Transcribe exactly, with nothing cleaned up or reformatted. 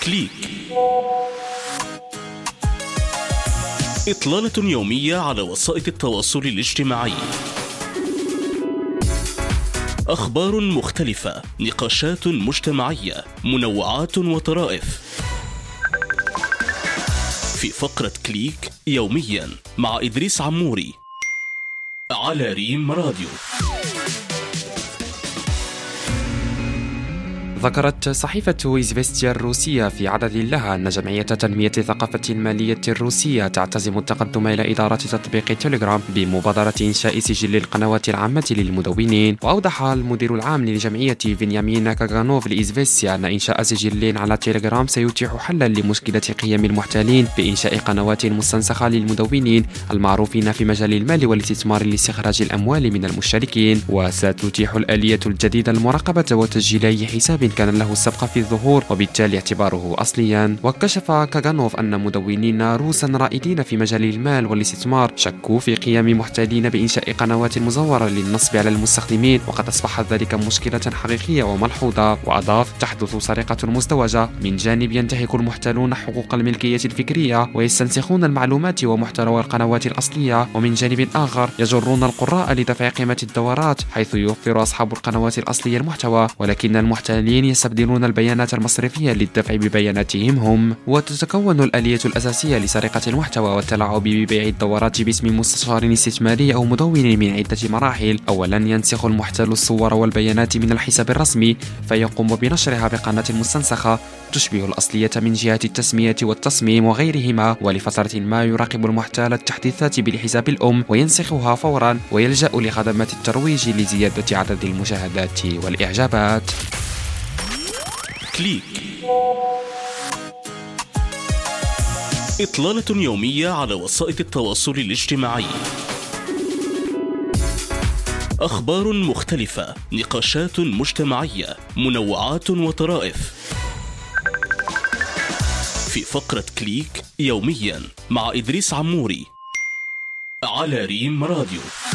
كليك، إطلالة يومية على وسائل التواصل الاجتماعي. أخبار مختلفة، نقاشات مجتمعية، منوعات وطرائف. في فقرة كليك يوميا مع إدريس عموري على ريم راديو. ذكرت صحيفة إزفستيا الروسية في عدد لها أن جمعية تنمية الثقافة المالية الروسية تعتزم التقدم إلى إدارة تطبيق تيليجرام بمبادرة إنشاء سجل القنوات العامة للمدونين. وأوضح المدير العام للجمعية فينيامين كاغانوف لإزفستيا أن إنشاء سجل على تيليجرام سيتيح حلا لمشكلة قيم المحتالين بإنشاء قنوات مستنسخة للمدونين المعروفين في مجال المال والاستثمار لاستخراج الأموال من المشتركين، وستتيح الآلية الجديدة المراقبة وتسجيل أي حساب كان له السبق في الظهور وبالتالي اعتباره أصليا. وكشف كاغانوف أن مدونين روسا رائدين في مجال المال والاستثمار شكوا في قيام محتالين بإنشاء قنوات مزورة للنصب على المستخدمين، وقد أصبح ذلك مشكلة حقيقية وملحوظة. وأضاف: تحدث سرقة مزدوجة، من جانب ينتهك المحتالون حقوق الملكية الفكرية ويستنسخون المعلومات ومحتوى القنوات الأصلية، ومن جانب آخر يجرون القراء لدفع قيمة الدورات حيث يوفر أصحاب القنوات الأصلية المحتوى، ولكن المحتالين يستبدلون البيانات المصرفية للدفع ببياناتهم هم. وتتكون الآلية الأساسية لسرقة المحتوى والتلاعب ببيع الدورات باسم مستشار استثماري أو مدون من عدة مراحل. أولا، ينسخ المحتال الصور والبيانات من الحساب الرسمي فيقوم بنشرها بقناة مستنسخة تشبه الأصلية من جهة التسمية والتصميم وغيرهما، ولفترة ما يراقب المحتال التحديثات بالحساب الأم وينسخها فورا، ويلجأ لخدمات الترويج لزيادة عدد المشاهدات والإعجابات. كليك، إطلالة يومية على وسائل التواصل الاجتماعي. أخبار مختلفة، نقاشات مجتمعية، منوعات وطرائف. في فقرة كليك يوميا مع إدريس عموري على ريم راديو.